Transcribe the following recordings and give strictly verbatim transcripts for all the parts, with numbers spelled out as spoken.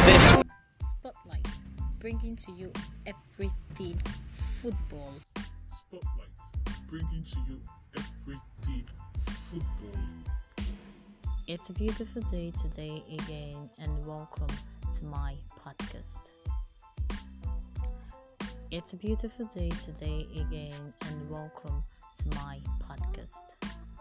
Spotlight, bringing to you everything football. Spotlight, bringing to you everything football. It's a beautiful day today again, and welcome to my podcast. It's a beautiful day today again, and welcome to my podcast.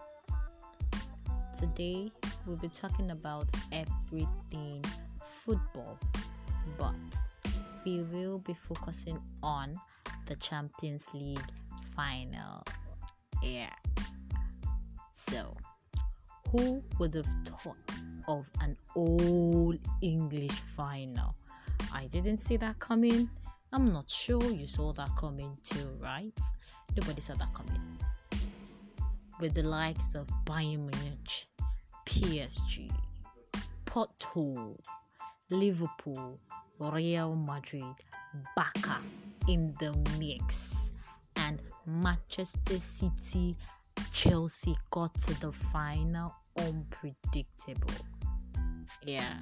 Today, we'll be talking about everything football, but we will be focusing on the Champions League final. Yeah. So, who would have thought of an old English final? I didn't see that coming. I'm not sure you saw that coming too, right? Nobody saw that coming. With the likes of Bayern Munich, P S G, Porto, Liverpool, Real Madrid, Barca in the mix, and Manchester City, Chelsea got to the final unpredictable. Yeah.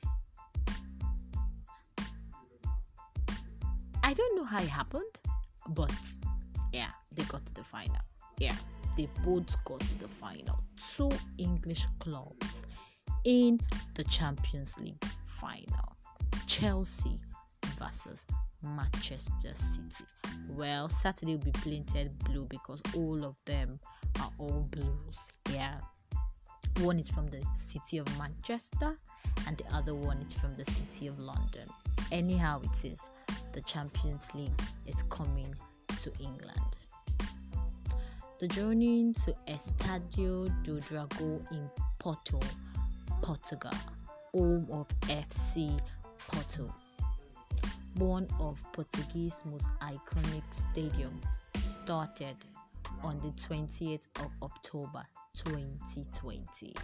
I don't know how it happened, but yeah, they got to the final. Yeah, they both got to the final. Two English clubs in the Champions League final. Chelsea versus Manchester City. Well, Saturday will be painted blue because all of them are all blues. Yeah. One is from the city of Manchester and the other one is from the city of London. Anyhow it is, the Champions League is coming to England. The journey to Estádio do Dragão in Porto, Portugal, home of F C Porto, one of Portuguese's most iconic stadium, started on the twentieth of October twenty twenty.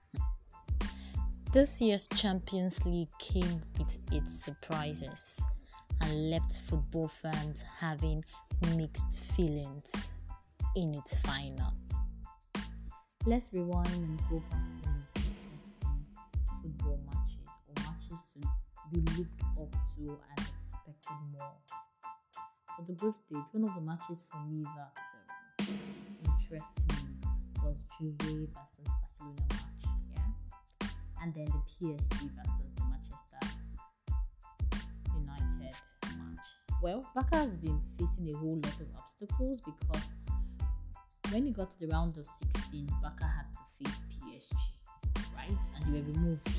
This year's Champions League came with its surprises and left football fans having mixed feelings in its final. Let's rewind and go back to the most interesting football matches or matches to be looked up to and expected more. For the group stage, one of the matches for me that's um, interesting was Juve versus Barcelona match, yeah, and then the P S G versus the Manchester United match. Well, Barca has been facing a whole lot of obstacles because when it got to the round of sixteen, Barca had to face P S G, right? And they were removed.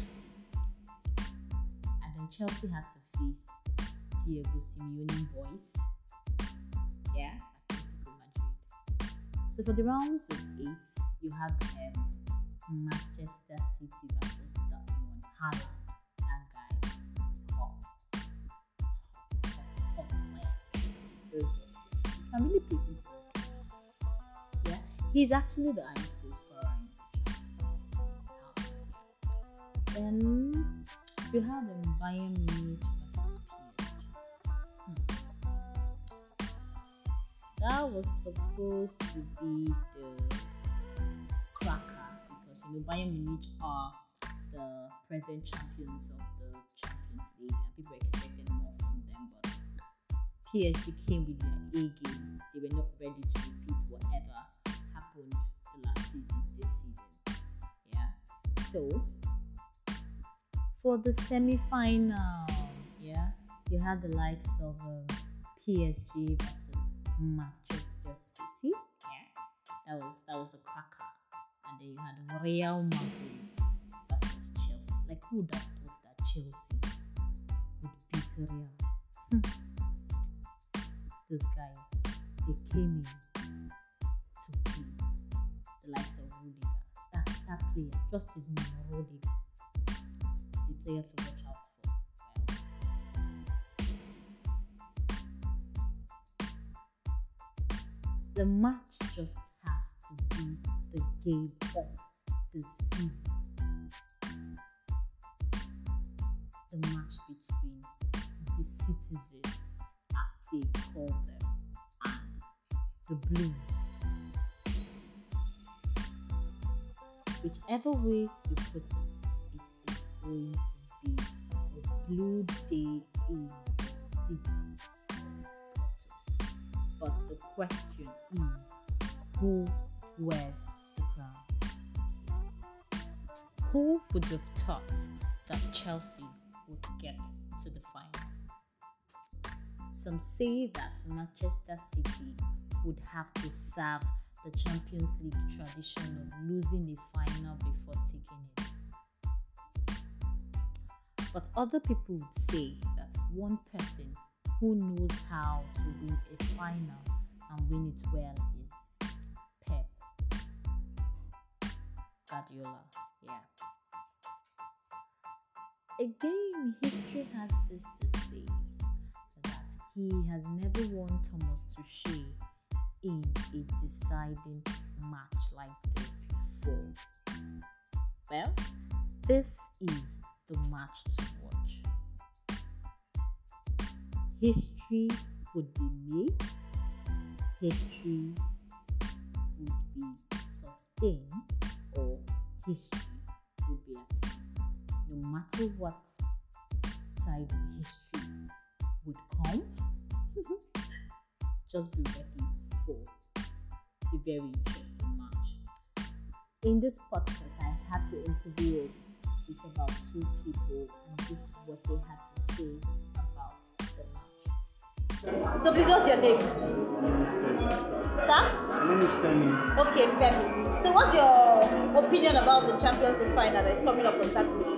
And then Chelsea had to face Diego Simeone boys. Yeah, Atletico Madrid. So for the rounds of eight, you had um, Manchester City versus Dortmund. Haaland, that guy is hot. Hot, hot, hot player. Very hot. He can really play football. Yeah, he's actually the highest goal scorer in the Champions League. Then you had um, Bayern Munich versus P S G. Hmm. That was supposed to be the cracker because you know Bayern Munich are the present champions of the Champions League and people expected more from them, but P S G came with their A game. They were not ready to repeat whatever happened the last season, this season. Yeah. So for the semi-final, yeah, you had the likes of um, P S G versus Manchester City. Yeah, that was that was the cracker. And then you had Real Madrid versus Chelsea. Like, who would have thought that Chelsea would beat Real? Hmm. Those guys, they came in to play. The likes of Rudiger. That, that player, just his name, Rudiger. He's a player to watch out for. Well, the match just has to be the game of the season. The match between the citizens, as they call them, and the Blues. Whichever way you put it, it is going to be a blue day in the city. But the question is, who wears the crown? Who would have thought that Chelsea would get to the finals? Some say that Manchester City would have to serve the Champions League tradition of losing a final before taking it. But other people would say that one person who knows how to win a final and win it well is Pep Guardiola. Yeah. Again, history has this to say that he has never won Thomas Tuchel in a deciding match like this before. Well, this is the match to watch. History would be made, history would be sustained, or history would be attained. No matter what side of history would come, just be ready for a very interesting match. In this podcast, I had to interview with about two people, and this is what they had to say about the match. So, please, what's your name? My name is Femi. Sir? My name is Femi. Okay, Femi. So, what's your opinion about the Champions League final that is coming up on Saturday?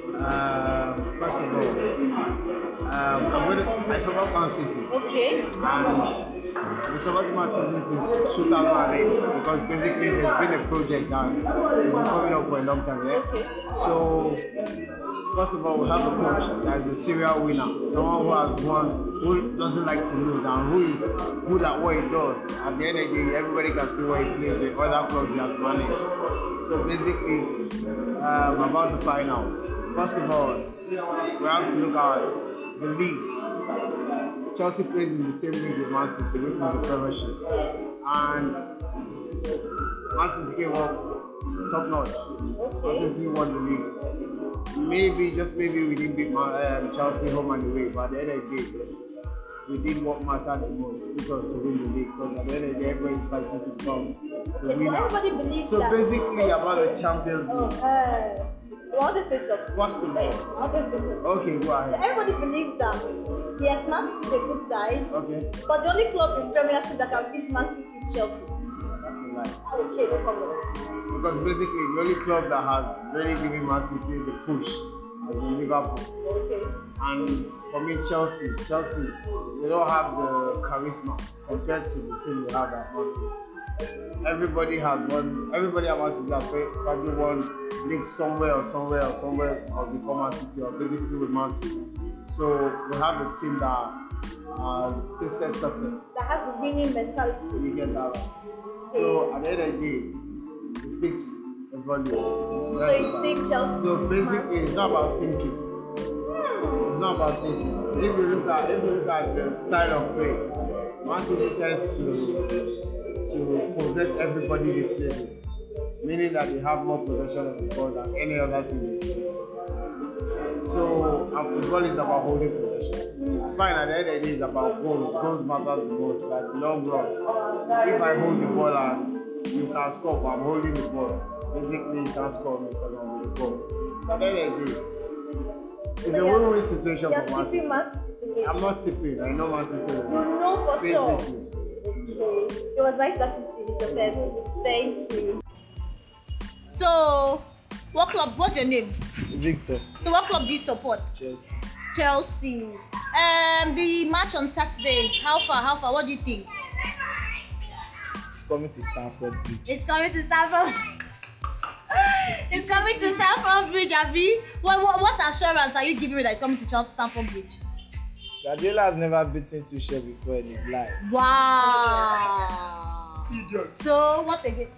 Um, first of all, um, I'm going to, I support Man City. Okay. And we support Man City since two thousand eight because basically there's been a project that has been coming up for a long time. Yeah? Okay. So, first of all, we have a coach that is a serial winner, someone who has won, who doesn't like to lose, and who is good at what he does. At the end of the day, everybody can see what he plays with other clubs he has managed. So basically, um, about the final. First of all, we have to look at the league. Chelsea plays in the same league with Man City, which is the Premiership. And Man City came up top notch. Man City won the league. Maybe, just maybe we didn't beat um, Chelsea home and away, but at the end of the day, we did what mattered the most, which was to win the league. Because at the end of the day, everybody is fighting to become the Okay, so winner. everybody believes So that. basically, about the Champions Oh, League. uh, what is this of? What's the name? What is this of? Okay, go So ahead. everybody believes that yes, Man City is a good side, Okay, but the only club in Premiership that can beat Man City is Chelsea. that's a lie. Okay, no problem. Because basically, the only club that has really given Man City the push has been Liverpool. Okay. And for me, Chelsea, Chelsea, they don't have the charisma compared to the team they have at Man City. Everybody has won, everybody at Man City has probably won leagues somewhere or somewhere or somewhere or before Man City or basically with Man City. So we have a team that has tasted success. That has the winning mentality. We get that right. So at the end of the day, it speaks a volume. So you think Chelsea? So basically, it's not about thinking. It's not about thinking. If you look at if you look at the style of play, Man City tends to to possess everybody they play with, meaning that they have more possession of the ball than any other team they play with. So, and football is about holding possession. Fine, at the end of the day, it's about goals. Goals matters the most, like long run. If I hold the ball and you can score, but I'm holding the ball, basically you can't score me because I'm with the ball. So at the end of the day, it's a win-win situation for Man City. I'm not tipping, I know Man City. You know for sure. Basically. Okay. It was nice talking to you, Mister Femi. Thank you. So, what club? What's your name? Victor. So, what club do you support? Chelsea. Chelsea. Um, the match on Saturday. How far? How far? What do you think? It's coming to Stamford Bridge. It's coming to Stamford. It's coming to Stamford Bridge, Abi. What, what what assurance are you giving me that it's coming to Stamford Bridge? Guardiola has never beaten Tuchel before in his life. Wow. So what again?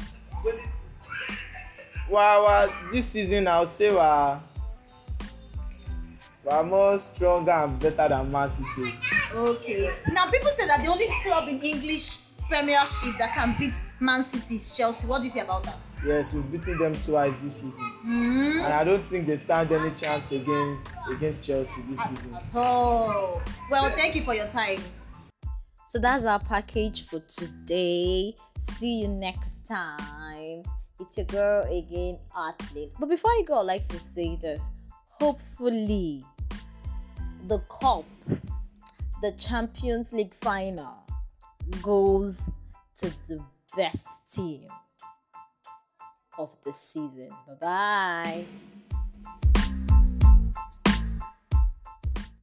Wow, wow, this season I'll say we're, we're more stronger and better than Man City. Okay. Now people say that the only club in English Premiership that can beat Man City's Chelsea. What do you say about that? Yes, we've beaten them twice this season, Mm-hmm. and I don't think they stand any chance against against Chelsea this At, season. at all. Well, thank you for your time. So that's our package for today. See you next time. It's your girl again, Artlyn. But before I go, I'd like to say this. Hopefully, the cup, the Champions League final, goes to the best team of the season. Bye bye.